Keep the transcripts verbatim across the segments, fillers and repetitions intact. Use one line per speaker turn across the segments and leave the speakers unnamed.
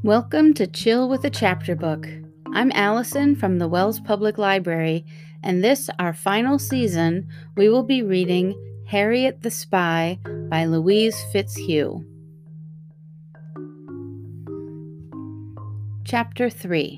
Welcome to Chill with a Chapter Book. I'm Allison from the Wells Public Library, and this, our final season, we will be reading Harriet the Spy by Louise Fitzhugh. Chapter three.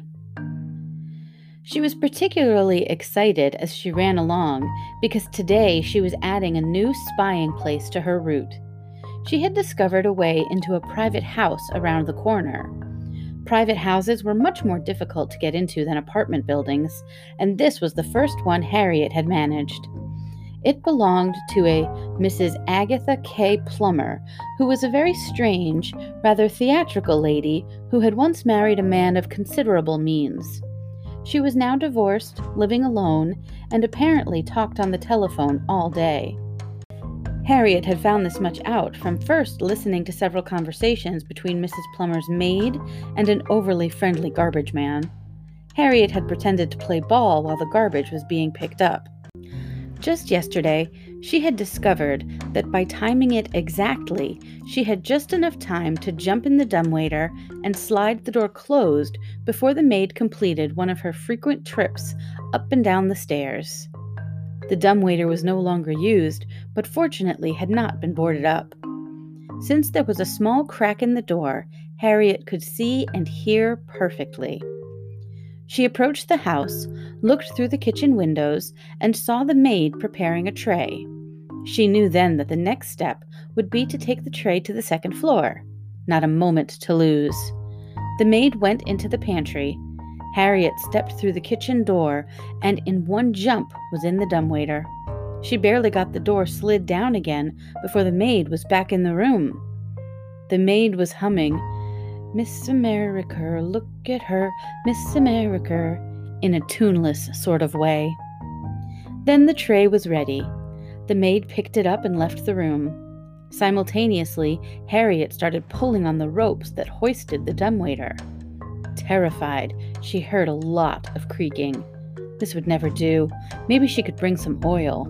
She was particularly excited as she ran along because today she was adding a new spying place to her route. She had discovered a way into a private house around the corner. Private houses were much more difficult to get into than apartment buildings, and this was the first one Harriet had managed. It belonged to a Missus Agatha K. Plummer, who was a very strange, rather theatrical lady who had once married a man of considerable means. She was now divorced, living alone, and apparently talked on the telephone all day. Harriet had found this much out from first listening to several conversations between Missus Plummer's maid and an overly friendly garbage man. Harriet had pretended to play ball while the garbage was being picked up. Just yesterday, she had discovered that by timing it exactly, she had just enough time to jump in the dumbwaiter and slide the door closed before the maid completed one of her frequent trips up and down the stairs. The dumbwaiter was no longer used, but fortunately had not been boarded up. Since there was a small crack in the door, Harriet could see and hear perfectly. She approached the house, looked through the kitchen windows, and saw the maid preparing a tray. She knew then that the next step would be to take the tray to the second floor. Not a moment to lose. The maid went into the pantry. Harriet stepped through the kitchen door and in one jump was in the dumbwaiter. She barely got the door slid down again before the maid was back in the room. The maid was humming, "Miss America, look at her, Miss America," in a tuneless sort of way. Then the tray was ready. The maid picked it up and left the room. Simultaneously, Harriet started pulling on the ropes that hoisted the dumbwaiter. Terrified, she heard a lot of creaking. This would never do. Maybe she could bring some oil.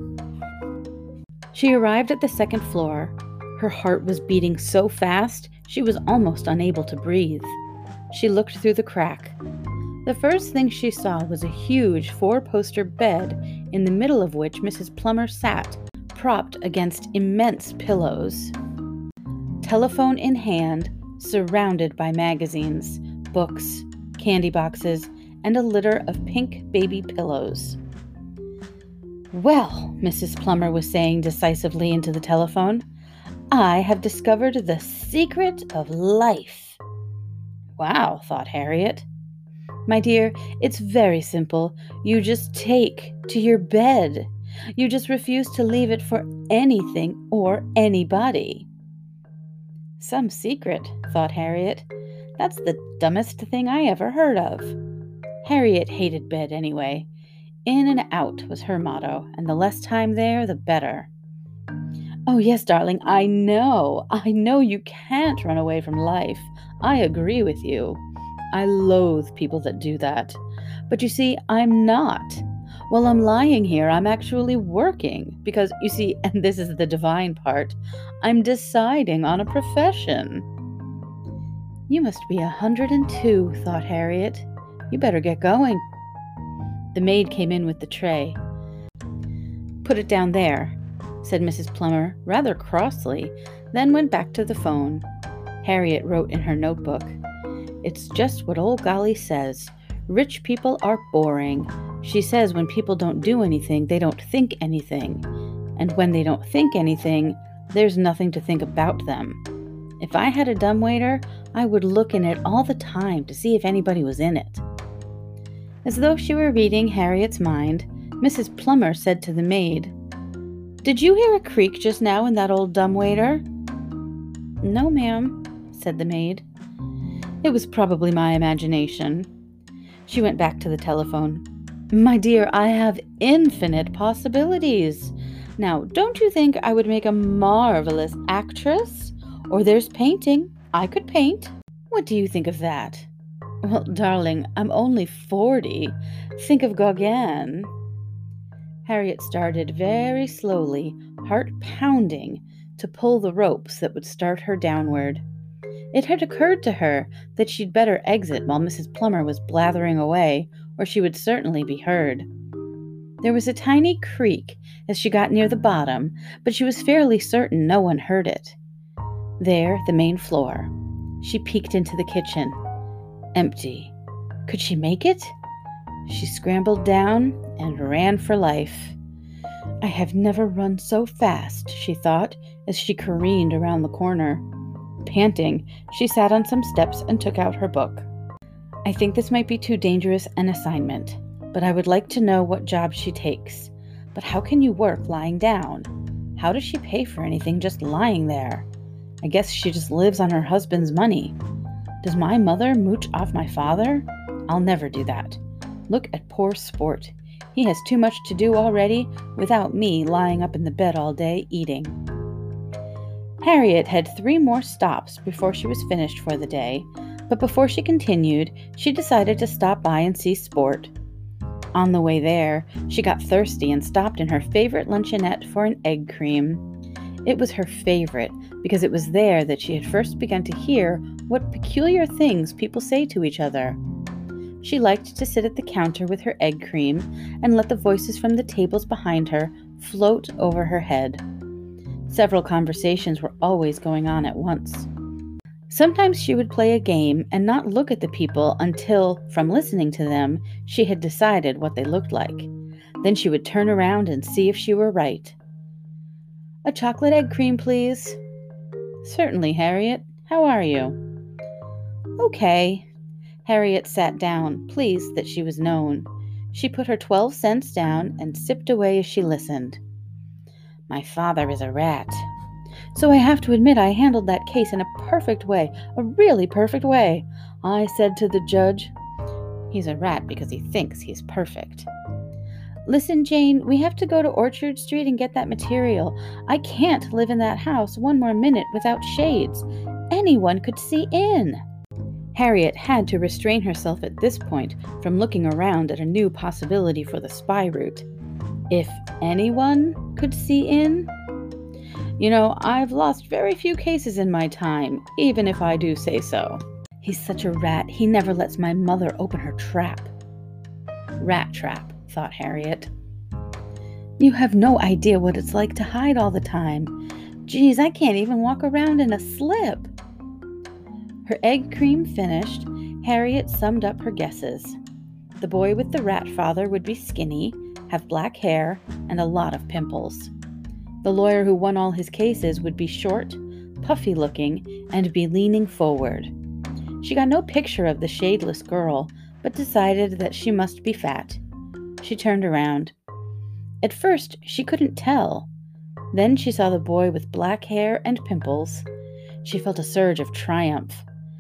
She arrived at the second floor. Her heart was beating so fast, she was almost unable to breathe. She looked through the crack. The first thing she saw was a huge four-poster bed, in the middle of which Missus Plummer sat, propped against immense pillows. Telephone in hand, surrounded by magazines, books, candy boxes, and a litter of pink baby pillows. "Well," Missus Plummer was saying decisively into the telephone, "I have discovered the secret of life." "Wow," thought Harriet. "My dear, it's very simple. You just take to your bed. You just refuse to leave it for anything or anybody." "Some secret," thought Harriet. "That's the dumbest thing I ever heard of." Harriet hated bed anyway. In and out was her motto, and the less time there, the better. "Oh, yes, darling, I know. I know you can't run away from life. I agree with you. I loathe people that do that. But you see, I'm not. While I'm lying here, I'm actually working. Because, you see, and this is the divine part, I'm deciding on a profession." "You must be a hundred and two," thought Harriet. "You better get going." The maid came in with the tray. "Put it down there," said Missus Plummer, rather crossly, then went back to the phone. Harriet wrote in her notebook, "It's just what old Golly says. Rich people are boring. She says when people don't do anything, they don't think anything. And when they don't think anything, there's nothing to think about them. If I had a dumbwaiter, I would look in it all the time to see if anybody was in it." As though she were reading Harriet's mind, Missus Plummer said to the maid, "Did you hear a creak just now in that old dumbwaiter?" "No, ma'am," said the maid. "It was probably my imagination." She went back to the telephone. "My dear, I have infinite possibilities. Now, don't you think I would make a marvelous actress? Or there's painting. I could paint. What do you think of that?" "Well, darling, I'm only forty. Think of Gauguin." Harriet started very slowly, heart pounding, to pull the ropes that would start her downward. It had occurred to her that she'd better exit while Missus Plummer was blathering away, or she would certainly be heard. There was a tiny creak as she got near the bottom, but she was fairly certain no one heard it. There, the main floor. She peeked into the kitchen. Empty. Could she make it? She scrambled down and ran for life. I have never run so fast, she thought, as she careened around the corner. Panting, she sat on some steps and took out her book. I think this might be too dangerous an assignment, but I would like to know what job she takes. But how can you work lying down? How does she pay for anything just lying there? I guess she just lives on her husband's money. Does my mother mooch off my father? I'll never do that. Look at poor Sport. He has too much to do already without me lying up in the bed all day eating. Harriet had three more stops before she was finished for the day, but before she continued, she decided to stop by and see Sport. On the way there, she got thirsty and stopped in her favorite luncheonette for an egg cream. It was her favorite because it was there that she had first begun to hear what peculiar things people say to each other. She liked to sit at the counter with her egg cream and let the voices from the tables behind her float over her head. Several conversations were always going on at once. Sometimes she would play a game and not look at the people until, from listening to them, she had decided what they looked like. Then she would turn around and see if she were right. A chocolate egg cream, please. Certainly, Harriet. How are you? Okay. Harriet sat down, pleased that she was known. She put her twelve cents down and sipped away as she listened. My father is a rat. So I have to admit I handled that case in a perfect way, a really perfect way. I said to the judge, he's a rat because he thinks he's perfect. Listen, Jane, we have to go to Orchard Street and get that material. I can't live in that house one more minute without shades. Anyone could see in. Harriet had to restrain herself at this point from looking around at a new possibility for the spy route. If anyone could see in? You know, I've lost very few cases in my time, even if I do say so. He's such a rat, he never lets my mother open her trap. Rat trap, thought Harriet. You have no idea what it's like to hide all the time. Geez, I can't even walk around in a slip. Her egg cream finished, Harriet summed up her guesses. The boy with the rat father would be skinny, have black hair, and a lot of pimples. The lawyer who won all his cases would be short, puffy-looking, and be leaning forward. She got no picture of the shadeless girl, but decided that she must be fat. She turned around. At first, she couldn't tell. Then she saw the boy with black hair and pimples. She felt a surge of triumph.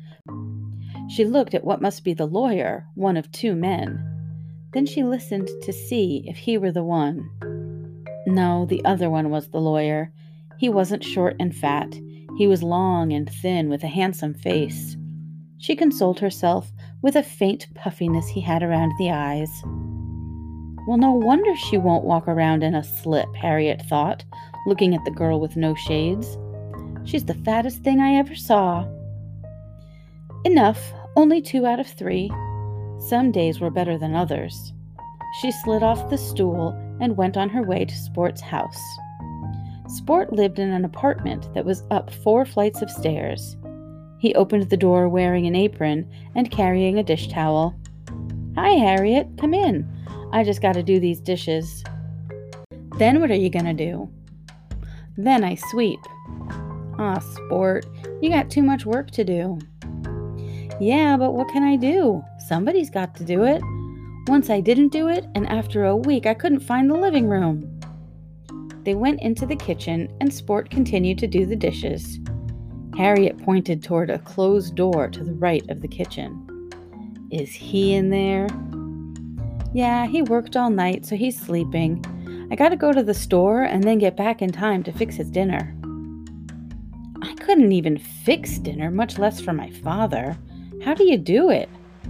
She looked at what must be the lawyer, one of two men. Then she listened to see if he were the one. No, the other one was the lawyer. He wasn't short and fat. He was long and thin with a handsome face. She consoled herself with a faint puffiness he had around the eyes. Well, no wonder she won't walk around in a slip, Harriet thought, looking at the girl with no shades. She's the fattest thing I ever saw. Enough, only two out of three. Some days were better than others. She slid off the stool and went on her way to Sport's house. Sport lived in an apartment that was up four flights of stairs. He opened the door wearing an apron and carrying a dish towel. Hi, Harriet, come in. I just got to do these dishes. Then what are you going to do? Then I sweep. Aw, Sport, you got too much work to do. Yeah, but what can I do? Somebody's got to do it. Once I didn't do it, and after a week I couldn't find the living room. They went into the kitchen, and Sport continued to do the dishes. Harriet pointed toward a closed door to the right of the kitchen. Is he in there? Yeah, he worked all night, so he's sleeping. I gotta go to the store and then get back in time to fix his dinner. I couldn't even fix dinner, much less for my father. How do you do it?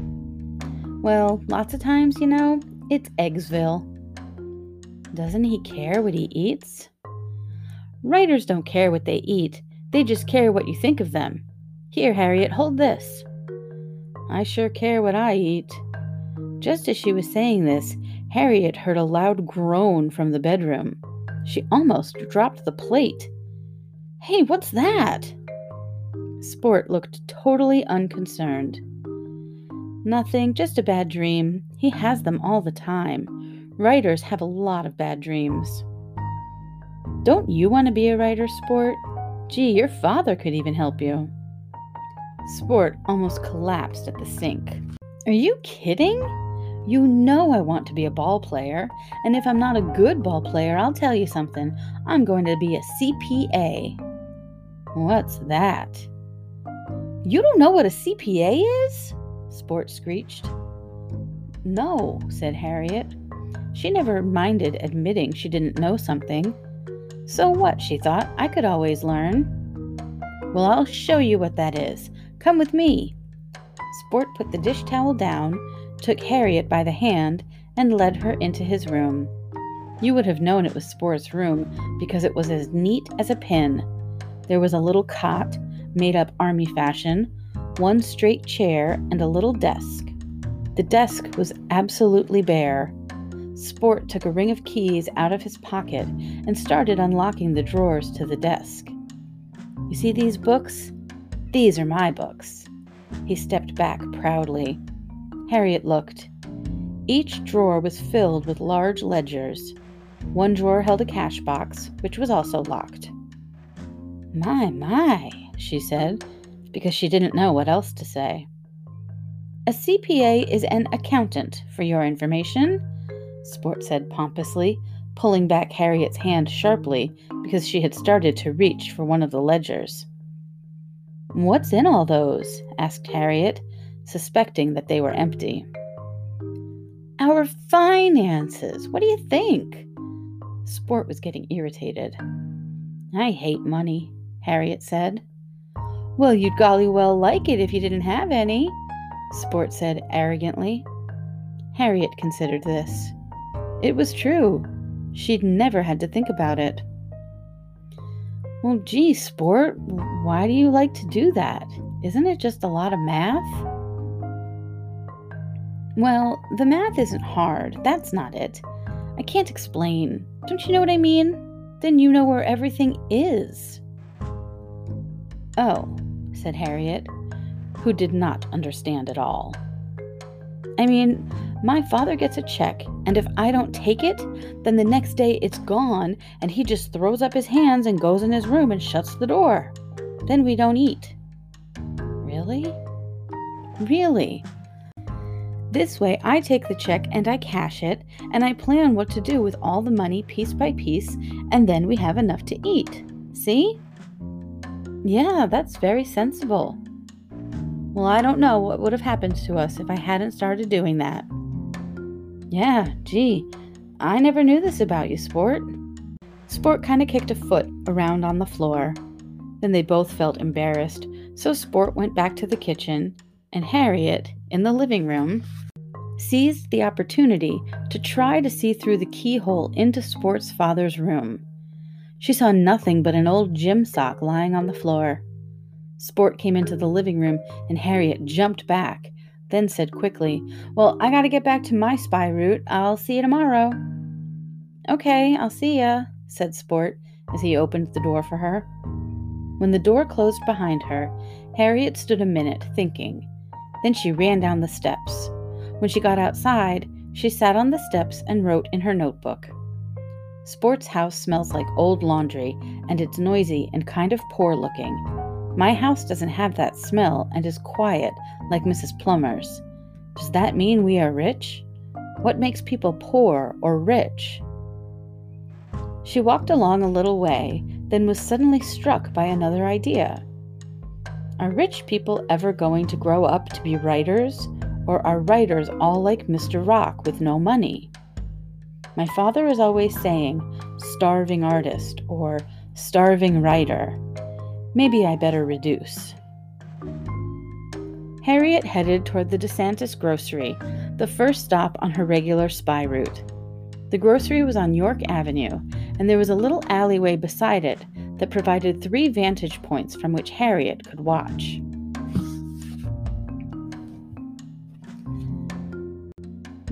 Well, lots of times, you know, it's Eggsville. Doesn't he care what he eats? Writers don't care what they eat. They just care what you think of them. Here, Harriet, hold this. I sure care what I eat. Just as she was saying this, Harriet heard a loud groan from the bedroom. She almost dropped the plate. Hey, what's that? Sport looked totally unconcerned. Nothing, just a bad dream. He has them all the time. Writers have a lot of bad dreams. Don't you want to be a writer, Sport? Gee, your father could even help you. Sport almost collapsed at the sink. Are you kidding? You know I want to be a ball player, and if I'm not a good ball player, I'll tell you something. I'm going to be a C P A. What's that? You don't know what a C P A is? Sport screeched. No, said Harriet. She never minded admitting she didn't know something. So what, she thought, I could always learn. Well, I'll show you what that is. Come with me. Sport put the dish towel down, took Harriet by the hand, and led her into his room. You would have known it was Sport's room because it was as neat as a pin. There was a little cot, made up army fashion, one straight chair, and a little desk. The desk was absolutely bare. Sport took a ring of keys out of his pocket and started unlocking the drawers to the desk. You see these books? These are my books. He stepped back proudly. Harriet looked. Each drawer was filled with large ledgers. One drawer held a cash box, which was also locked. My, my, she said, because she didn't know what else to say. A C P A is an accountant, for your information, Sport said pompously, pulling back Harriet's hand sharply because she had started to reach for one of the ledgers. What's in all those? Asked Harriet, suspecting that they were empty. Our finances. What do you think? Sport was getting irritated. I hate money, Harriet said. Well, you'd golly well like it if you didn't have any, Sport said arrogantly. Harriet considered this. It was true. She'd never had to think about it. Well, gee, Sport, why do you like to do that? Isn't it just a lot of math? Well, the math isn't hard. That's not it. I can't explain. Don't you know what I mean? Then you know where everything is. Oh, said Harriet, who did not understand at all. I mean, my father gets a check, and if I don't take it, then the next day it's gone, and he just throws up his hands and goes in his room and shuts the door. Then we don't eat. Really? Really. This way, I take the check and I cash it, and I plan what to do with all the money piece by piece, and then we have enough to eat. See? Yeah, that's very sensible. Well, I don't know what would have happened to us if I hadn't started doing that. Yeah, gee, I never knew this about you, Sport. Sport kind of kicked a foot around on the floor. Then they both felt embarrassed, so Sport went back to the kitchen, and Harriet, in the living room, seized the opportunity to try to see through the keyhole into Sport's father's room. She saw nothing but an old gym sock lying on the floor. Sport came into the living room, and Harriet jumped back, then said quickly, Well, I gotta get back to my spy route. I'll see you tomorrow. Okay, I'll see ya, said Sport as he opened the door for her. When the door closed behind her, Harriet stood a minute, thinking. Then she ran down the steps. When she got outside, she sat on the steps and wrote in her notebook. Sport's house smells like old laundry, and it's noisy and kind of poor-looking. My house doesn't have that smell and is quiet like Missus Plummer's. Does that mean we are rich? What makes people poor or rich? She walked along a little way, then was suddenly struck by another idea. Are rich people ever going to grow up to be writers, or are writers all like Mister Rock with no money? My father is always saying, starving artist or starving writer. Maybe I better reduce. Harriet headed toward the DeSantis grocery, the first stop on her regular spy route. The grocery was on York Avenue, and there was a little alleyway beside it that provided three vantage points from which Harriet could watch.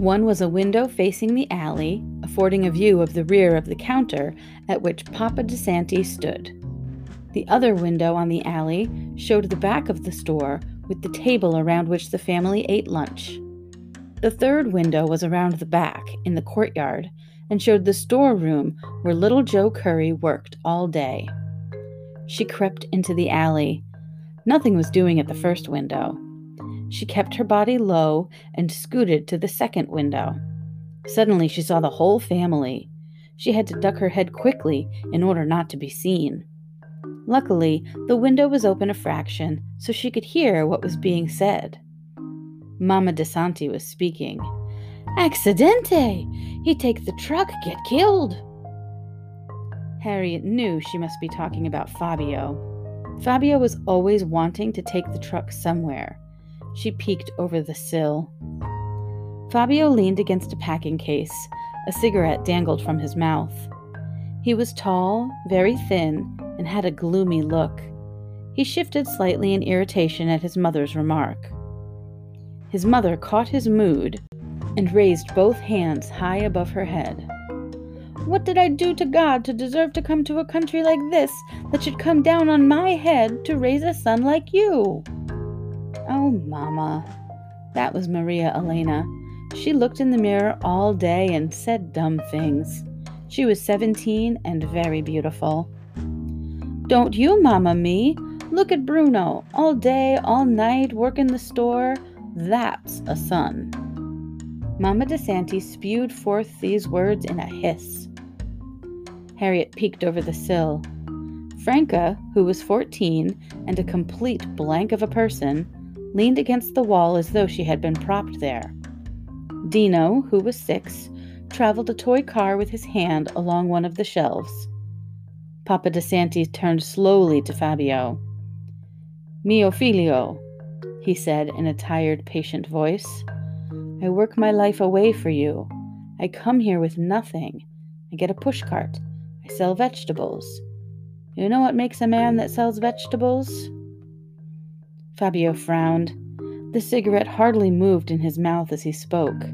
One was a window facing the alley, affording a view of the rear of the counter at which Papa DeSanti stood. The other window on the alley showed the back of the store with the table around which the family ate lunch. The third window was around the back, in the courtyard, and showed the storeroom where little Joe Curry worked all day. She crept into the alley. Nothing was doing at the first window. She kept her body low and scooted to the second window. Suddenly she saw the whole family. She had to duck her head quickly in order not to be seen. Luckily, the window was open a fraction, so she could hear what was being said. Mama DeSanti was speaking. "Accidente! He take the truck, get killed!" Harriet knew she must be talking about Fabio. Fabio was always wanting to take the truck somewhere. She peeked over the sill. Fabio leaned against a packing case. A cigarette dangled from his mouth. He was tall, very thin, and had a gloomy look. He shifted slightly in irritation at his mother's remark. His mother caught his mood and raised both hands high above her head. "What did I do to God to deserve to come to a country like this that should come down on my head to raise a son like you?" "Oh, Mama." That was Maria Elena. She looked in the mirror all day and said dumb things. She was seventeen and very beautiful. "Don't you mama me. Look at Bruno. All day, all night, work in the store. That's a son." Mama DeSanti spewed forth these words in a hiss. Harriet peeked over the sill. Franca, who was fourteen and a complete blank of a person, leaned against the wall as though she had been propped there. Dino, who was six, traveled a toy car with his hand along one of the shelves. Papa DeSanti turned slowly to Fabio. "Mio figlio," he said in a tired, patient voice. "I work my life away for you. I come here with nothing. I get a pushcart. I sell vegetables. You know what makes a man that sells vegetables?" Fabio frowned. The cigarette hardly moved in his mouth as he spoke.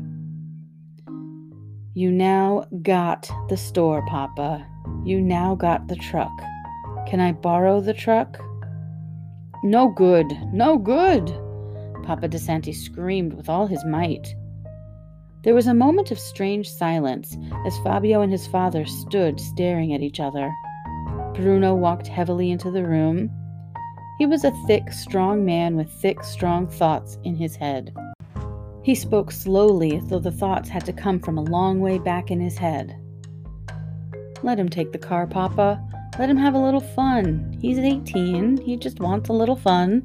"You now got the store, Papa. You now got the truck. Can I borrow the truck?" "No good! No good!" Papa DeSanti screamed with all his might. There was a moment of strange silence as Fabio and his father stood staring at each other. Bruno walked heavily into the room. He was a thick, strong man with thick, strong thoughts in his head. He spoke slowly as though the thoughts had to come from a long way back in his head. "Let him take the car, Papa. Let him have a little fun. He's eighteen. He just wants a little fun."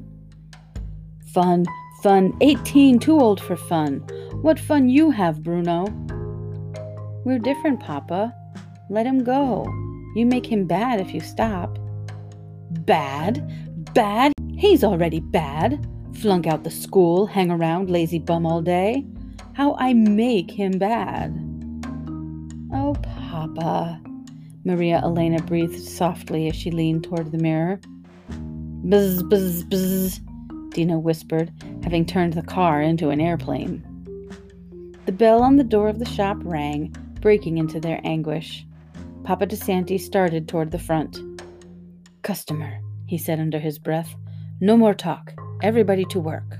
"Fun, fun. eighteen, too old for fun. What fun you have, Bruno?" "We're different, Papa. Let him go. You make him bad if you stop." "Bad? Bad? He's already bad. Flunk out the school, hang around, lazy bum all day. How I make him bad." "Oh, Papa," Maria Elena breathed softly as she leaned toward the mirror. "Bzz, bzz, bzz," Dino whispered, having turned the car into an airplane. The bell on the door of the shop rang, breaking into their anguish. Papa DeSanti started toward the front. "Customer," he said under his breath. "No more talk. Everybody to work."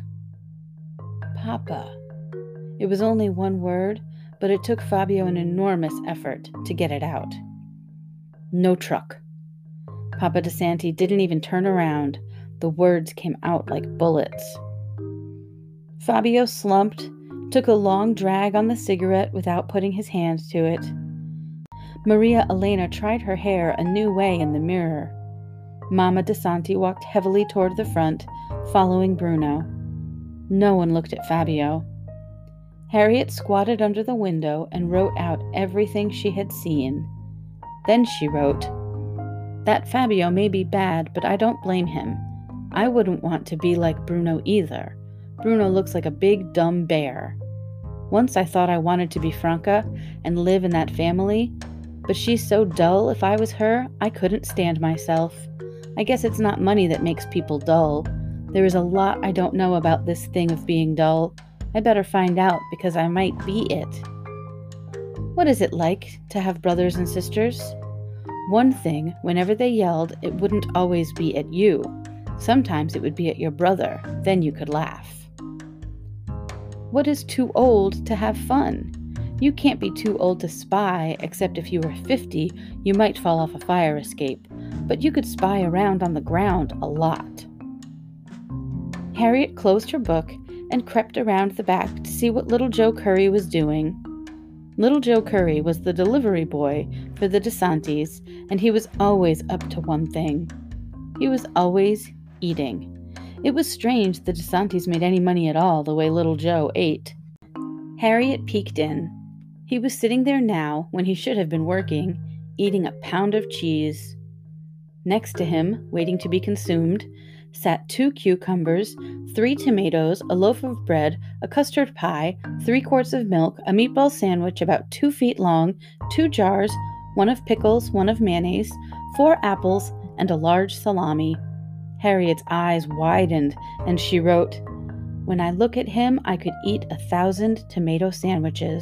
"Papa." It was only one word, but it took Fabio an enormous effort to get it out. "No truck." Papa DeSanti didn't even turn around. The words came out like bullets. Fabio slumped, took a long drag on the cigarette without putting his hand to it. Maria Elena tried her hair a new way in the mirror. Mama DeSanti walked heavily toward the front, following Bruno. No one looked at Fabio. Harriet squatted under the window and wrote out everything she had seen. Then she wrote, "That Fabio may be bad, but I don't blame him. I wouldn't want to be like Bruno either. Bruno looks like a big, dumb bear. Once I thought I wanted to be Franca and live in that family, but she's so dull. If I was her, I couldn't stand myself. I guess it's not money that makes people dull. There is a lot I don't know about this thing of being dull. I better find out because I might be it. What is it like to have brothers and sisters? One thing, whenever they yelled, it wouldn't always be at you. Sometimes it would be at your brother. Then you could laugh. What is too old to have fun? You can't be too old to spy, except if you were fifty, you might fall off a fire escape. But you could spy around on the ground a lot. Harriet closed her book and crept around the back to see what little Joe Curry was doing. Little Joe Curry was the delivery boy for the DeSantis, and he was always up to one thing. He was always eating. It was strange the DeSantis made any money at all the way little Joe ate. Harriet peeked in. He was sitting there now, when he should have been working, eating a pound of cheese. Next to him, waiting to be consumed, sat two cucumbers, three tomatoes, a loaf of bread, a custard pie, three quarts of milk, a meatball sandwich about two feet long, two jars, one of pickles, one of mayonnaise, four apples, and a large salami. Harriet's eyes widened, and she wrote, "When I look at him, I could eat a thousand tomato sandwiches."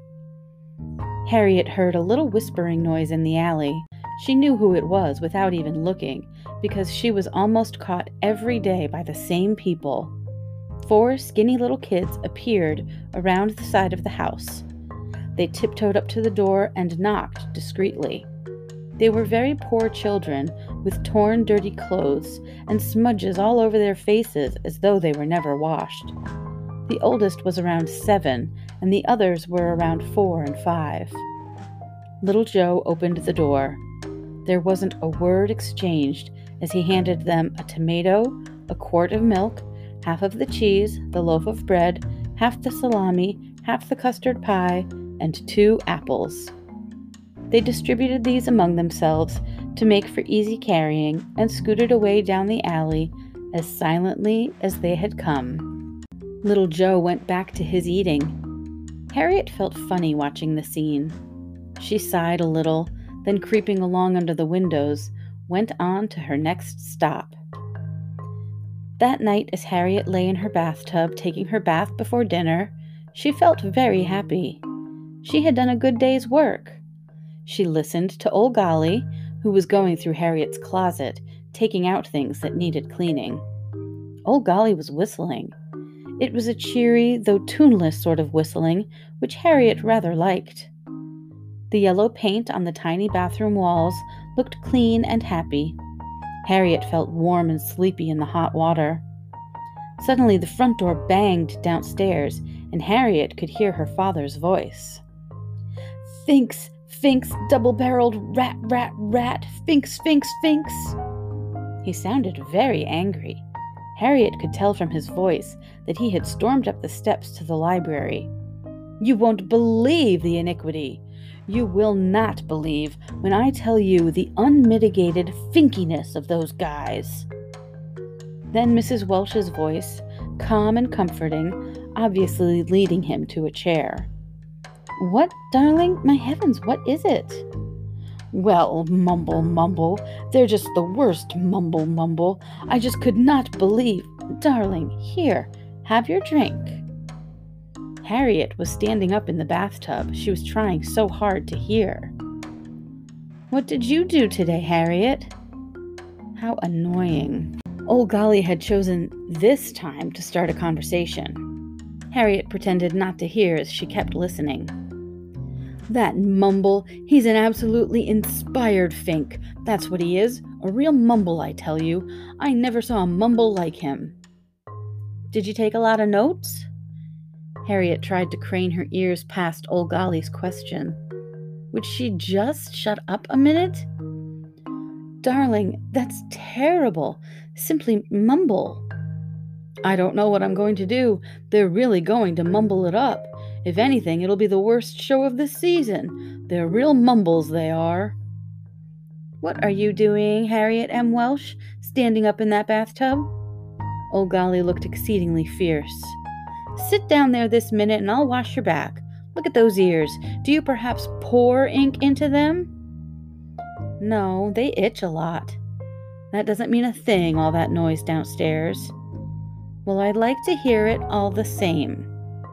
Harriet heard a little whispering noise in the alley. She knew who it was without even looking, because she was almost caught every day by the same people. Four skinny little kids appeared around the side of the house. They tiptoed up to the door and knocked discreetly. They were very poor children with torn, dirty clothes and smudges all over their faces as though they were never washed. The oldest was around seven, and the others were around four and five. Little Joe opened the door. There wasn't a word exchanged as he handed them a tomato, a quart of milk, half of the cheese, the loaf of bread, half the salami, half the custard pie, and two apples. They distributed these among themselves to make for easy carrying and scooted away down the alley as silently as they had come. Little Joe went back to his eating. Harriet felt funny watching the scene. She sighed a little, then creeping along under the windows, went on to her next stop. That night, as Harriet lay in her bathtub taking her bath before dinner, she felt very happy. She had done a good day's work. She listened to old Golly, who was going through Harriet's closet, taking out things that needed cleaning. Old Golly was whistling. It was a cheery, though tuneless sort of whistling, which Harriet rather liked. The yellow paint on the tiny bathroom walls looked clean and happy. Harriet felt warm and sleepy in the hot water. Suddenly the front door banged downstairs, and Harriet could hear her father's voice. "Finks, Finks, double-barreled rat, rat, rat, Finks, Finks, Finks." He sounded very angry. Harriet could tell from his voice that he had stormed up the steps to the library. "You won't believe the iniquity. You will not believe when I tell you the unmitigated finkiness of those guys." Then Missus Welch's voice, calm and comforting, obviously leading him to a chair. "What, darling? My heavens, what is it?" "Well, mumble, mumble. They're just the worst mumble, mumble. I just could not believe. Darling, here, have your drink." Harriet was standing up in the bathtub. She was trying so hard to hear. "What did you do today, Harriet?" How annoying. Old Golly had chosen this time to start a conversation. Harriet pretended not to hear as she kept listening. "That mumble, he's an absolutely inspired fink. That's what he is, a real mumble, I tell you. I never saw a mumble like him." "Did you take a lot of notes?" Harriet tried to crane her ears past old Golly's question. Would she just shut up a minute? "Darling, that's terrible. Simply mumble." "I don't know what I'm going to do. They're really going to mumble it up. If anything, it'll be the worst show of the season. They're real mumbles, they are." "What are you doing, Harriet M. Welch, standing up in that bathtub?" Old Golly looked exceedingly fierce. "Sit down there this minute and I'll wash your back. Look at those ears. Do you perhaps pour ink into them?" "No, they itch a lot." "That doesn't mean a thing, all that noise downstairs." "Well, I'd like to hear it all the same."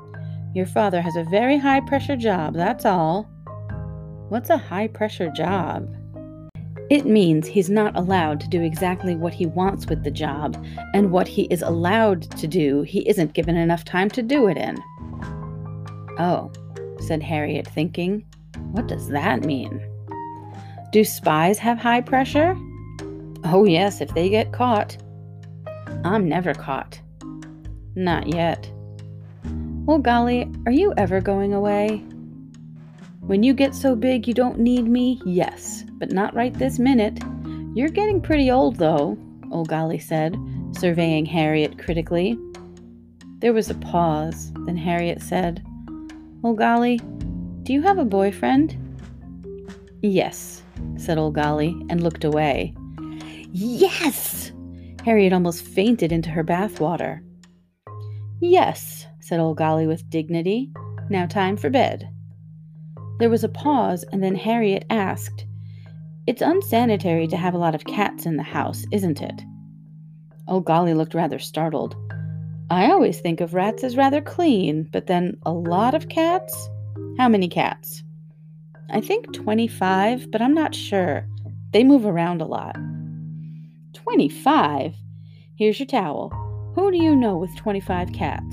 Your father has a very high-pressure job, that's all." "What's a high-pressure job?" "It means he's not allowed to do exactly what he wants with the job, and what he is allowed to do, he isn't given enough time to do it in." "Oh," said Harriet, thinking, "what does that mean?" "Do spies have high pressure?" "Oh yes, if they get caught." "I'm never caught." "Not yet." "Well, golly, are you ever going away?" "When you get so big you don't need me, yes, but not right this minute. You're getting pretty old, though," Old Golly said, surveying Harriet critically. There was a pause. Then Harriet said, "Old Golly, do you have a boyfriend?" "Yes," said Old Golly, and looked away. "Yes!" Harriet almost fainted into her bathwater. "Yes," said Old Golly with dignity. "Now time for bed." There was a pause, and then Harriet asked, "It's unsanitary to have a lot of cats in the house, isn't it?" Old Golly looked rather startled. "I always think of rats as rather clean, but then a lot of cats? How many cats?" "I think twenty-five, but I'm not sure. They move around a lot." "Twenty-five? Here's your towel. Who do you know with twenty-five cats?"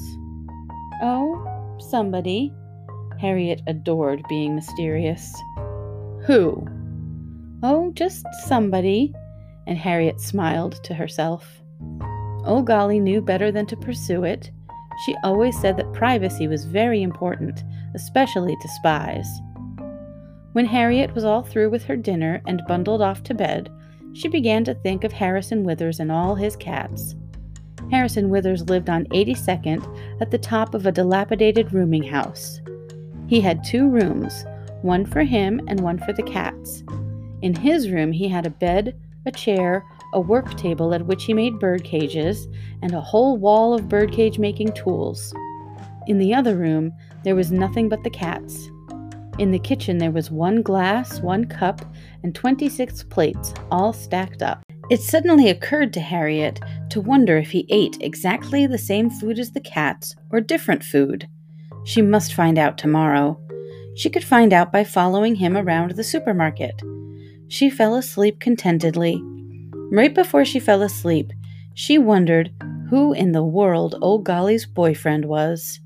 "Oh, somebody." Harriet adored being mysterious. "Who?" "Oh, just somebody." And Harriet smiled to herself. Old Golly knew better than to pursue it. She always said that privacy was very important, especially to spies. When Harriet was all through with her dinner and bundled off to bed, she began to think of Harrison Withers and all his cats. Harrison Withers lived on eighty-second at the top of a dilapidated rooming house. He had two rooms, one for him and one for the cats. In his room he had a bed, a chair, a work table at which he made bird cages, and a whole wall of birdcage making tools. In the other room there was nothing but the cats. In the kitchen there was one glass, one cup, and twenty-six plates, all stacked up. It suddenly occurred to Harriet to wonder if he ate exactly the same food as the cats, or different food. She must find out tomorrow. She could find out by following him around the supermarket. She fell asleep contentedly. Right before she fell asleep, she wondered who in the world Old Golly's boyfriend was.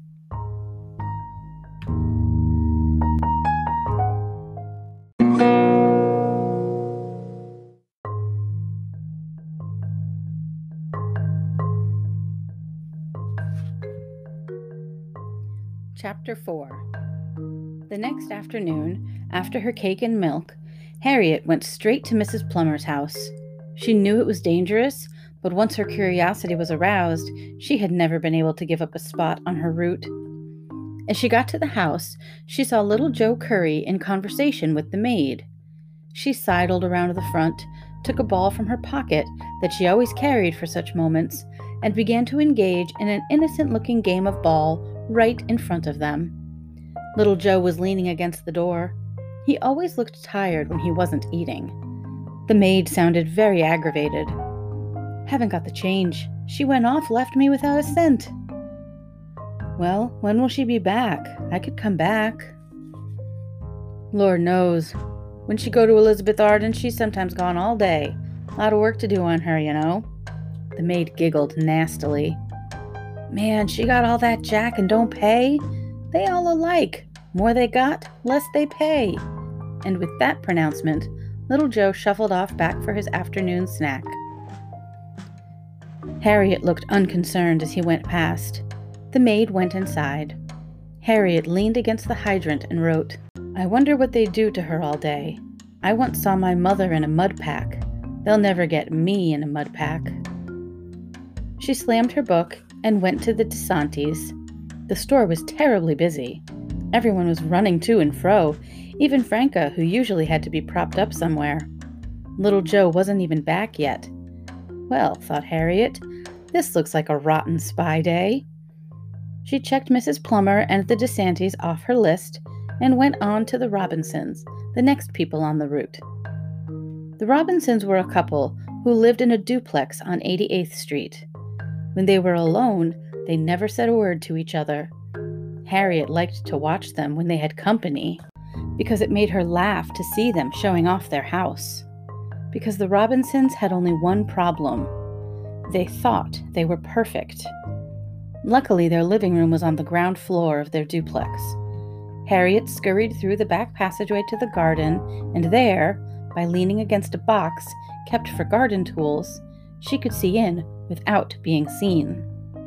Chapter four. The next afternoon, after her cake and milk, Harriet went straight to Missus Plummer's house. She knew it was dangerous, but once her curiosity was aroused, she had never been able to give up a spot on her route. As she got to the house, she saw little Joe Curry in conversation with the maid. She sidled around to the front, took a ball from her pocket that she always carried for such moments, and began to engage in an innocent-looking game of ball right in front of them. Little Joe was leaning against the door. He always looked tired when he wasn't eating. The maid sounded very aggravated. "Haven't got the change. She went off, left me without a cent." "Well, when will she be back? I could come back." "Lord knows. When she go to Elizabeth Arden, she's sometimes gone all day. A lot of work to do on her, you know." The maid giggled nastily. "Man, she got all that jack and don't pay? They all alike. More they got, less they pay." And with that pronouncement, little Joe shuffled off back for his afternoon snack. Harriet looked unconcerned as he went past. The maid went inside. Harriet leaned against the hydrant and wrote, "I wonder what they do to her all day. I once saw my mother in a mud pack. They'll never get me in a mud pack." She slammed her book and went to the DeSantis. The store was terribly busy. Everyone was running to and fro, even Franca, who usually had to be propped up somewhere. Little Joe wasn't even back yet. Well, thought Harriet, this looks like a rotten spy day. She checked Missus Plummer and the DeSantis off her list and went on to the Robinsons, the next people on the route. The Robinsons were a couple who lived in a duplex on eighty-eighth Street. When they were alone, they never said a word to each other. Harriet liked to watch them when they had company, because it made her laugh to see them showing off their house. Because the Robinsons had only one problem. They thought they were perfect. Luckily, their living room was on the ground floor of their duplex. Harriet scurried through the back passageway to the garden, and there, by leaning against a box kept for garden tools, she could see in without being seen.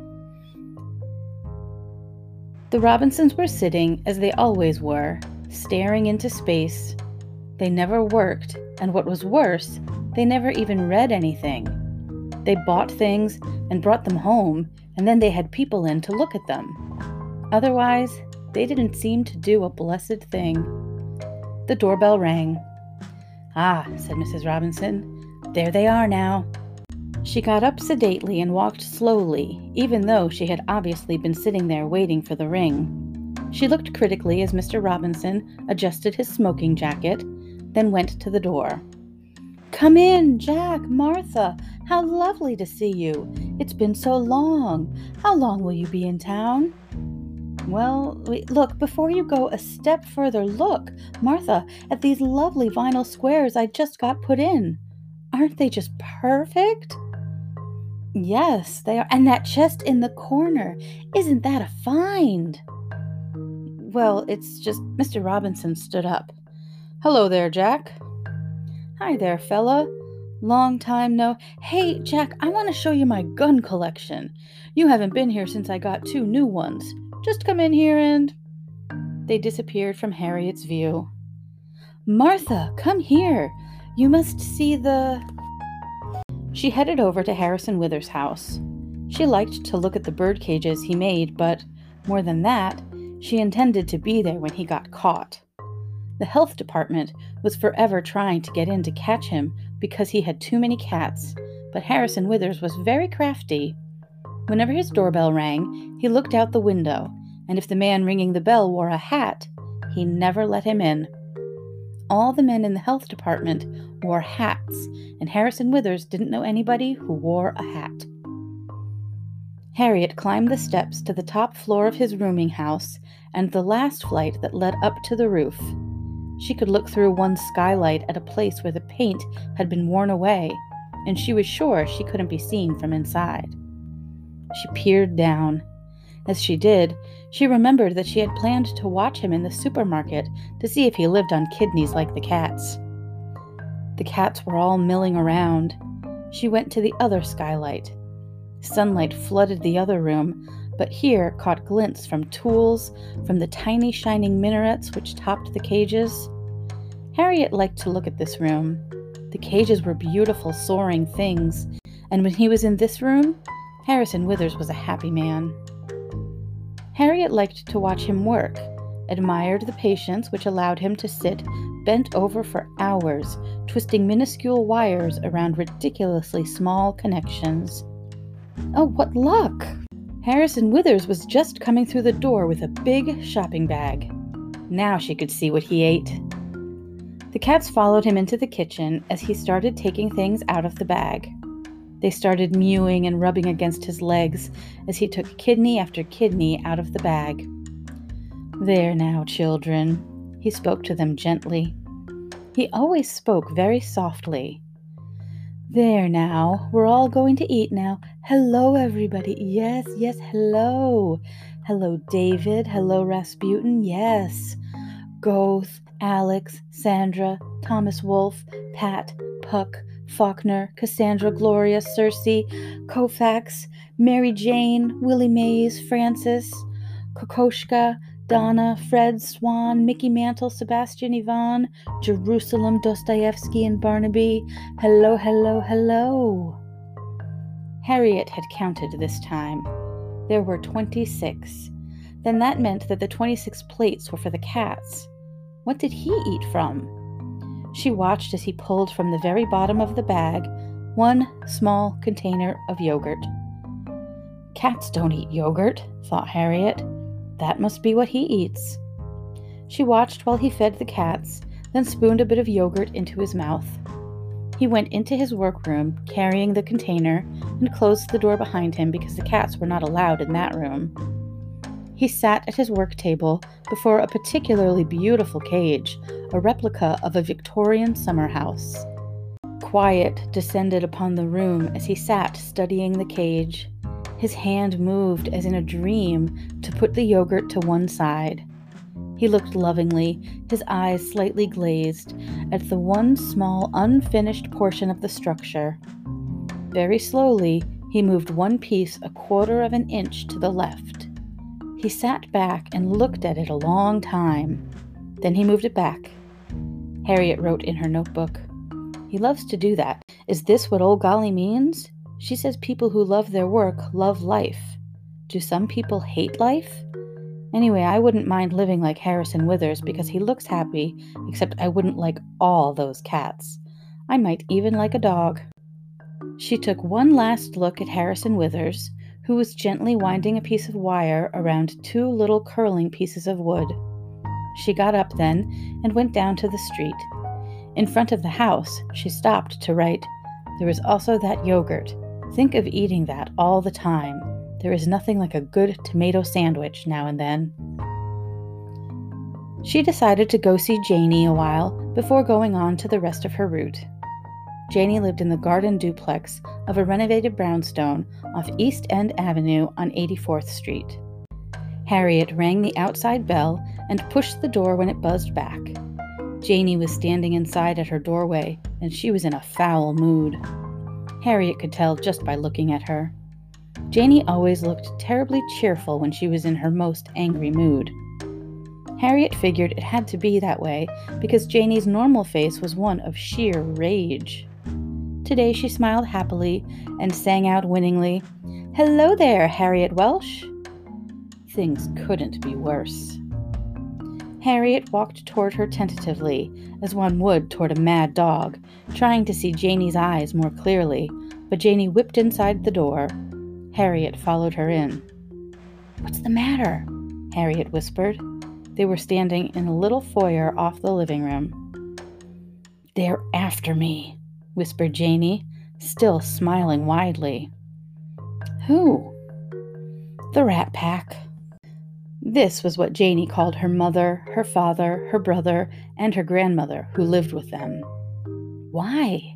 The Robinsons were sitting, as they always were, staring into space. They never worked, and what was worse, they never even read anything. They bought things and brought them home, and then they had people in to look at them. Otherwise, they didn't seem to do a blessed thing. The doorbell rang. "Ah," said Missus Robinson, "there they are now." She got up sedately and walked slowly, even though she had obviously been sitting there waiting for the ring. She looked critically as Mister Robinson adjusted his smoking jacket, then went to the door. "Come in, Jack, Martha. How lovely to see you. It's been so long. How long will you be in town?" "Well, look, before you go a step further, look, Martha, at these lovely vinyl squares I just got put in. Aren't they just perfect?" "Yes, they are. And that chest in the corner. Isn't that a find?" "Well, it's just..." Mister Robinson stood up. "Hello there, Jack." "Hi there, fella. Long time no..." "Hey, Jack, I want to show you my gun collection. You haven't been here since I got two new ones. Just come in here and..." They disappeared from Harriet's view. "Martha, come here. You must see the..." She headed over to Harrison Withers' house. She liked to look at the bird cages he made, but, more than that, she intended to be there when he got caught. The health department was forever trying to get in to catch him because he had too many cats, but Harrison Withers was very crafty. Whenever his doorbell rang, he looked out the window, and if the man ringing the bell wore a hat, he never let him in. All the men in the health department wore hats, and Harrison Withers didn't know anybody who wore a hat. Harriet climbed the steps to the top floor of his rooming house and the last flight that led up to the roof. She could look through one skylight at a place where the paint had been worn away, and she was sure she couldn't be seen from inside. She peered down. As she did, she remembered that she had planned to watch him in the supermarket to see if he lived on kidneys like the cats. The cats were all milling around. She went to the other skylight. Sunlight flooded the other room, but here caught glints from tools, from the tiny shining minarets which topped the cages. Harriet liked to look at this room. The cages were beautiful, soaring things, and when he was in this room, Harrison Withers was a happy man. Harriet liked to watch him work, admired the patience which allowed him to sit bent over for hours, twisting minuscule wires around ridiculously small connections. Oh, what luck! Harrison Withers was just coming through the door with a big shopping bag. Now she could see what he ate. The cats followed him into the kitchen as he started taking things out of the bag. They started mewing and rubbing against his legs as he took kidney after kidney out of the bag. "There now, children," he spoke to them gently. He always spoke very softly. "There now, we're all going to eat now. Hello, everybody. Yes, yes, hello. Hello, David. Hello, Rasputin. Yes. Goth, Alex, Sandra, Thomas Wolfe, Pat, Puck, Faulkner, Cassandra, Gloria, Circe, Koufax, Mary Jane, Willie Mays, Francis, Kokoschka, Donna, Fred, Swan, Mickey Mantle, Sebastian Yvonne, Jerusalem, Dostoevsky, and Barnaby. Hello, hello, hello." Harriet had counted this time. There were twenty-six. Then that meant that the twenty-six plates were for the cats. What did he eat from? She watched as he pulled from the very bottom of the bag one small container of yogurt. "Cats don't eat yogurt," thought Harriet. "That must be what he eats." She watched while he fed the cats, then spooned a bit of yogurt into his mouth. He went into his workroom, carrying the container, and closed the door behind him because the cats were not allowed in that room. He sat at his work table before a particularly beautiful cage, a replica of a Victorian summer house. Quiet descended upon the room as he sat studying the cage. His hand moved as in a dream to put the yogurt to one side. He looked lovingly, his eyes slightly glazed, at the one small unfinished portion of the structure. Very slowly, he moved one piece a quarter of an inch to the left. He sat back and looked at it a long time. Then he moved it back. Harriet wrote in her notebook, "He loves to do that. Is this what old Golly means? She says people who love their work love life. Do some people hate life? Anyway, I wouldn't mind living like Harrison Withers because he looks happy, except I wouldn't like all those cats. I might even like a dog." She took one last look at Harrison Withers, who was gently winding a piece of wire around two little curling pieces of wood. She got up then and went down to the street. In front of the house, she stopped to write, "There is also that yogurt. Think of eating that all the time. There is nothing like a good tomato sandwich now and then." She decided to go see Janie a while before going on to the rest of her route. Janie lived in the garden duplex of a renovated brownstone off East End Avenue on eighty-fourth Street. Harriet rang the outside bell and pushed the door when it buzzed back. Janie was standing inside at her doorway, and she was in a foul mood. Harriet could tell just by looking at her. Janie always looked terribly cheerful when she was in her most angry mood. Harriet figured it had to be that way because Janie's normal face was one of sheer rage. Today she smiled happily and sang out winningly, "Hello there, Harriet Welsh." Things couldn't be worse. Harriet walked toward her tentatively, as one would toward a mad dog, trying to see Janie's eyes more clearly, but Janie whipped inside the door. Harriet followed her in. "What's the matter?" Harriet whispered. They were standing in a little foyer off the living room. "They're after me," whispered Janie, still smiling widely. "Who?" "The Rat Pack." This was what Janie called her mother, her father, her brother, and her grandmother, who lived with them. "Why?"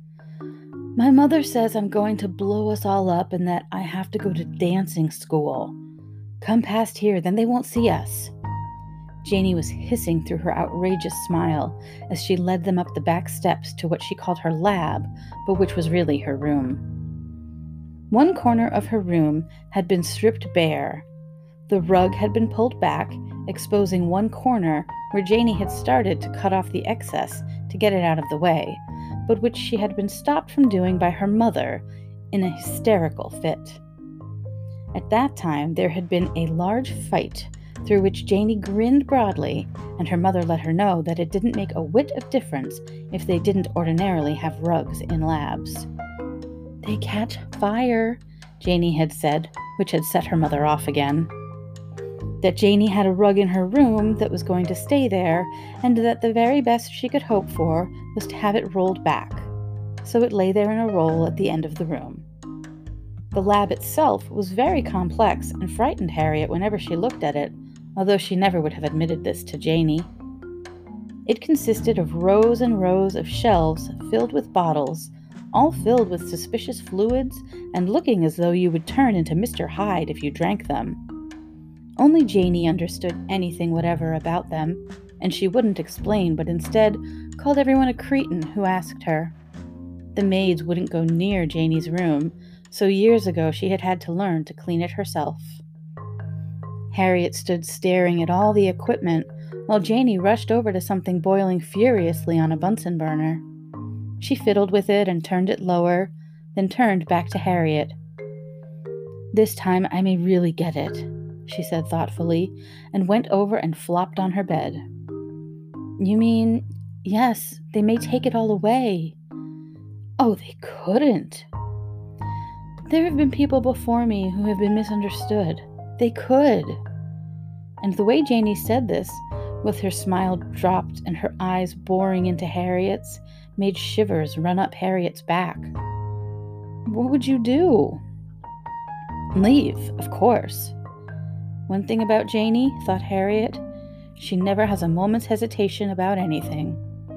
"My mother says I'm going to blow us all up and that I have to go to dancing school. Come past here, then they won't see us." Janie was hissing through her outrageous smile as she led them up the back steps to what she called her lab, but which was really her room. One corner of her room had been stripped bare. The rug had been pulled back, exposing one corner where Janie had started to cut off the excess to get it out of the way, but which she had been stopped from doing by her mother in a hysterical fit. At that time, there had been a large fight through which Janie grinned broadly, and her mother let her know that it didn't make a whit of difference if they didn't ordinarily have rugs in labs. "They catch fire," Janie had said, which had set her mother off again. That Janie had a rug in her room that was going to stay there, and that the very best she could hope for was to have it rolled back. So it lay there in a roll at the end of the room. The lab itself was very complex and frightened Harriet whenever she looked at it, although she never would have admitted this to Janie. It consisted of rows and rows of shelves filled with bottles, all filled with suspicious fluids and looking as though you would turn into Mister Hyde if you drank them. Only Janie understood anything whatever about them, and she wouldn't explain, but instead called everyone a cretin who asked her. The maids wouldn't go near Janie's room, so years ago she had had to learn to clean it herself. Harriet stood staring at all the equipment while Janie rushed over to something boiling furiously on a Bunsen burner. She fiddled with it and turned it lower, then turned back to Harriet. "This time I may really get it," she said thoughtfully, and went over and flopped on her bed. "You mean, yes, they may take it all away." "Oh, they couldn't." "There have been people before me who have been misunderstood. They could." And the way Janie said this, with her smile dropped and her eyes boring into Harriet's, made shivers run up Harriet's back. "What would you do?" "Leave, of course." One thing about Janie, thought Harriet, she never has a moment's hesitation about anything.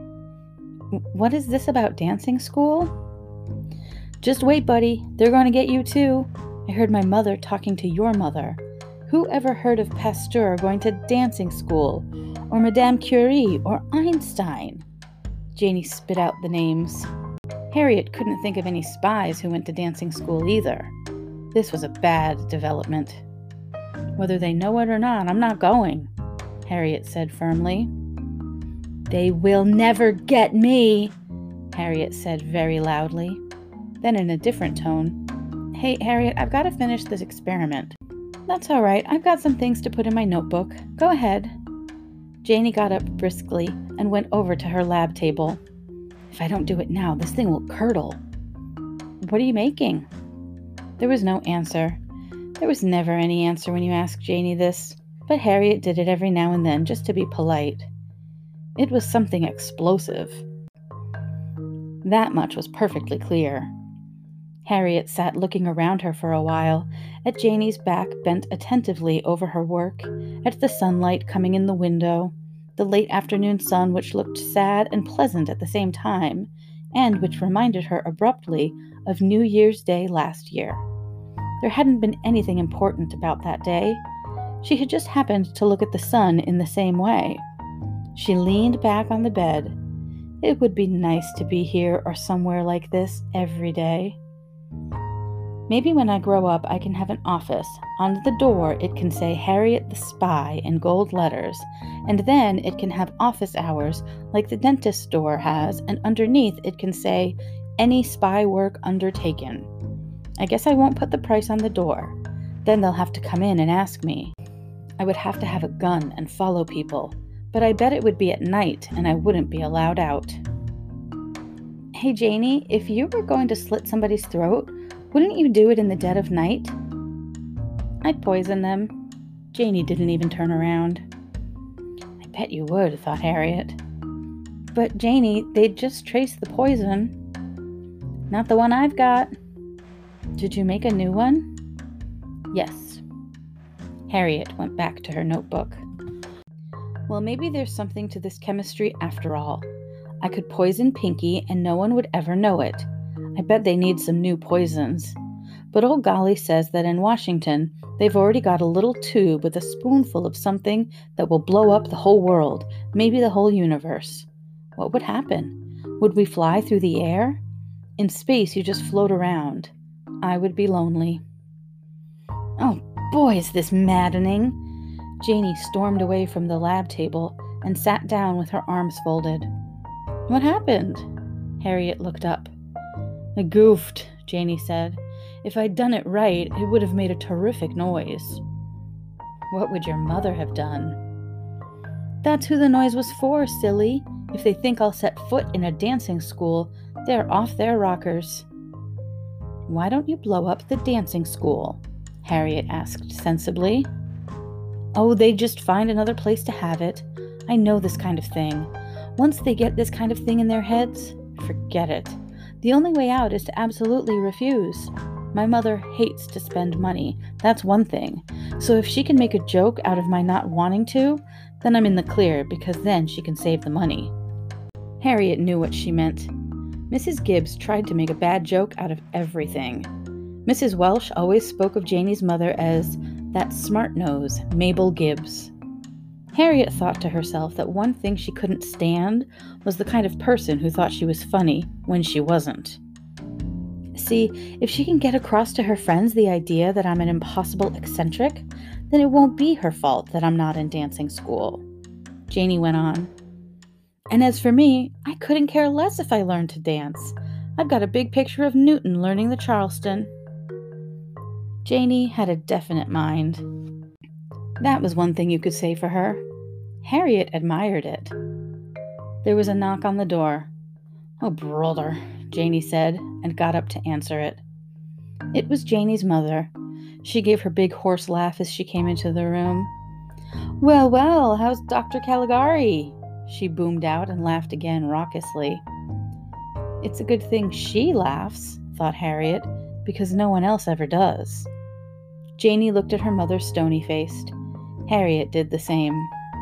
What is this about dancing school? Just wait, buddy. They're going to get you too. I heard my mother talking to your mother. Who ever heard of Pasteur going to dancing school? Or Madame Curie? Or Einstein? Janie spit out the names. Harriet couldn't think of any spies who went to dancing school either. This was a bad development. Whether they know it or not, I'm not going, Harriet said firmly. They will never get me, Harriet said very loudly. Then in a different tone, Hey, Harriet, I've got to finish this experiment. That's all right. I've got some things to put in my notebook. Go ahead. Janie got up briskly and went over to her lab table. If I don't do it now, this thing will curdle. What are you making? There was no answer. There was never any answer when you asked Janie this, but Harriet did it every now and then just to be polite. It was something explosive. That much was perfectly clear. Harriet sat looking around her for a while, at Janie's back bent attentively over her work, at the sunlight coming in the window, the late afternoon sun which looked sad and pleasant at the same time, and which reminded her abruptly of New Year's Day last year. There hadn't been anything important about that day. She had just happened to look at the sun in the same way. She leaned back on the bed. It would be nice to be here or somewhere like this every day. Maybe when I grow up, I can have an office. On the door, it can say Harriet the Spy in gold letters, and then it can have office hours like the dentist's door has, and underneath it can say, Any spy work undertaken. I guess I won't put the price on the door. Then they'll have to come in and ask me. I would have to have a gun and follow people, but I bet it would be at night and I wouldn't be allowed out. Hey, Janie, if you were going to slit somebody's throat, wouldn't you do it in the dead of night? I'd poison them. Janie didn't even turn around. I bet you would, thought Harriet. But, Janie, they'd just trace the poison. Not the one I've got. Did you make a new one? Yes. Harriet went back to her notebook. Well, maybe there's something to this chemistry after all. I could poison Pinky and no one would ever know it. I bet they need some new poisons. But old Golly says that in Washington, they've already got a little tube with a spoonful of something that will blow up the whole world, maybe the whole universe. What would happen? Would we fly through the air? In space, you just float around. I would be lonely. Oh boy, is this maddening! Janie stormed away from the lab table and sat down with her arms folded. What happened? Harriet looked up. I goofed, Janie said. If I'd done it right, it would have made a terrific noise. What would your mother have done? That's who the noise was for, silly. If they think I'll set foot in a dancing school, they're off their rockers. Why don't you blow up the dancing school? Harriet asked sensibly. Oh, they'd just find another place to have it. I know this kind of thing. Once they get this kind of thing in their heads, forget it. The only way out is to absolutely refuse. My mother hates to spend money, that's one thing. So if she can make a joke out of my not wanting to, then I'm in the clear because then she can save the money. Harriet knew what she meant. Missus Gibbs tried to make a bad joke out of everything. Missus Welsh always spoke of Janie's mother as that smart nose, Mabel Gibbs. Harriet thought to herself that one thing she couldn't stand was the kind of person who thought she was funny when she wasn't. See, if she can get across to her friends the idea that I'm an impossible eccentric, then it won't be her fault that I'm not in dancing school. Janie went on. And as for me, I couldn't care less if I learned to dance. I've got a big picture of Newton learning the Charleston. Janie had a definite mind. That was one thing you could say for her. Harriet admired it. There was a knock on the door. Oh, brother, Janie said, and got up to answer it. It was Janie's mother. She gave her big hoarse laugh as she came into the room. Well, well, how's Doctor Caligari? She boomed out and laughed again raucously. It's a good thing she laughs, thought Harriet, because no one else ever does. Janie looked at her mother stony-faced. Harriet did the same.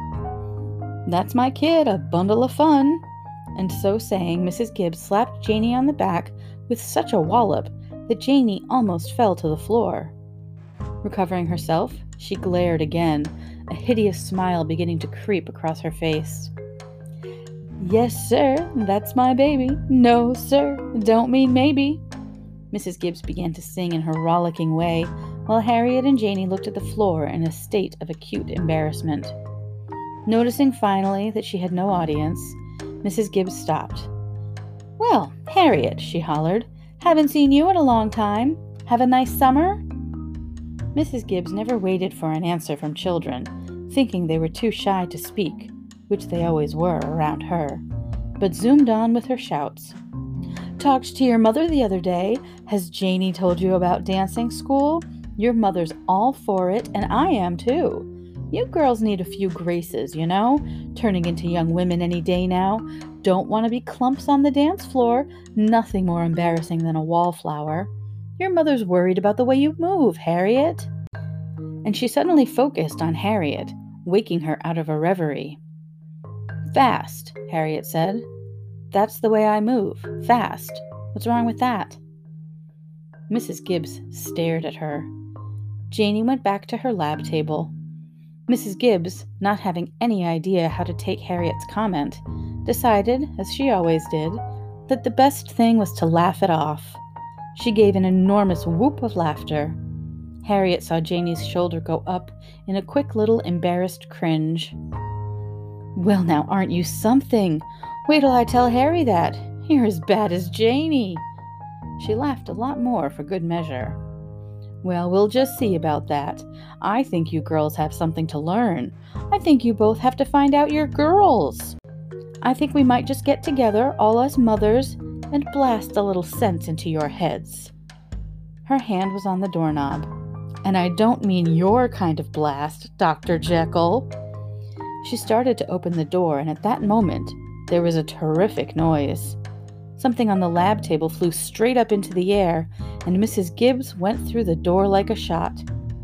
"That's my kid, a bundle of fun." And so saying, Missus Gibbs slapped Janie on the back with such a wallop that Janie almost fell to the floor. Recovering herself, she glared again, a hideous smile beginning to creep across her face. "Yes, sir, that's my baby. No, sir, don't mean maybe." Missus Gibbs began to sing in her rollicking way, while Harriet and Janie looked at the floor in a state of acute embarrassment. Noticing finally that she had no audience, Missus Gibbs stopped. "Well, Harriet," she hollered, "haven't seen you in a long time. Have a nice summer?" Missus Gibbs never waited for an answer from children, thinking they were too shy to speak, which they always were around her, but zoomed on with her shouts. "Talked to your mother the other day. Has Janie told you about dancing school? Your mother's all for it, and I am too. You girls need a few graces, you know, turning into young women any day now. Don't want to be clumps on the dance floor. Nothing more embarrassing than a wallflower. Your mother's worried about the way you move, Harriet." And she suddenly focused on Harriet, waking her out of a reverie. "Fast," Harriet said. "That's the way I move. Fast. What's wrong with that?" Missus Gibbs stared at her. Janie went back to her lab table. Missus Gibbs, not having any idea how to take Harriet's comment, decided, as she always did, that the best thing was to laugh it off. She gave an enormous whoop of laughter. Harriet saw Janie's shoulder go up in a quick little embarrassed cringe. "Well, now, aren't you something? Wait till I tell Harry that. You're as bad as Janie." She laughed a lot more for good measure. "Well, we'll just see about that. I think you girls have something to learn. I think you both have to find out you're girls. I think we might just get together, all us mothers, and blast a little sense into your heads." Her hand was on the doorknob. "And I don't mean your kind of blast, Doctor Jekyll." She started to open the door, and at that moment, there was a terrific noise. Something on the lab table flew straight up into the air, and Missus Gibbs went through the door like a shot.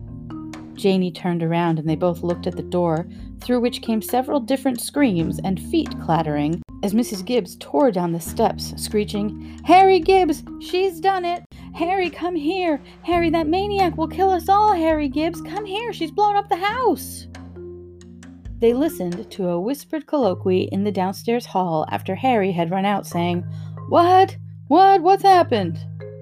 Janie turned around, and they both looked at the door, through which came several different screams and feet clattering, as Missus Gibbs tore down the steps, screeching, "Harry Gibbs! She's done it! Harry, come here! Harry, that maniac will kill us all! Harry Gibbs, come here! She's blown up the house!" They listened to a whispered colloquy in the downstairs hall after Harry had run out, saying, "What? What? What's happened?"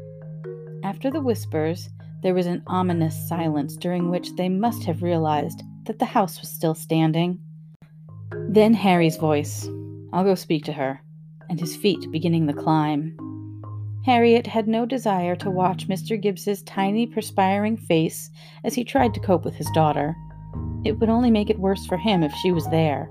After the whispers, there was an ominous silence during which they must have realized that the house was still standing. Then Harry's voice, "I'll go speak to her," and his feet beginning the climb. Harriet had no desire to watch Mister Gibbs's tiny, perspiring face as he tried to cope with his daughter. It would only make it worse for him if she was there.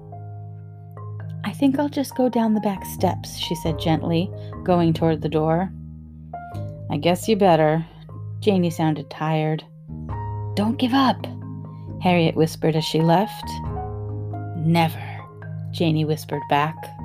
"I think I'll just go down the back steps," she said gently, going toward the door. "I guess you better." Janie sounded tired. "Don't give up," Harriet whispered as she left. "Never," Janie whispered back.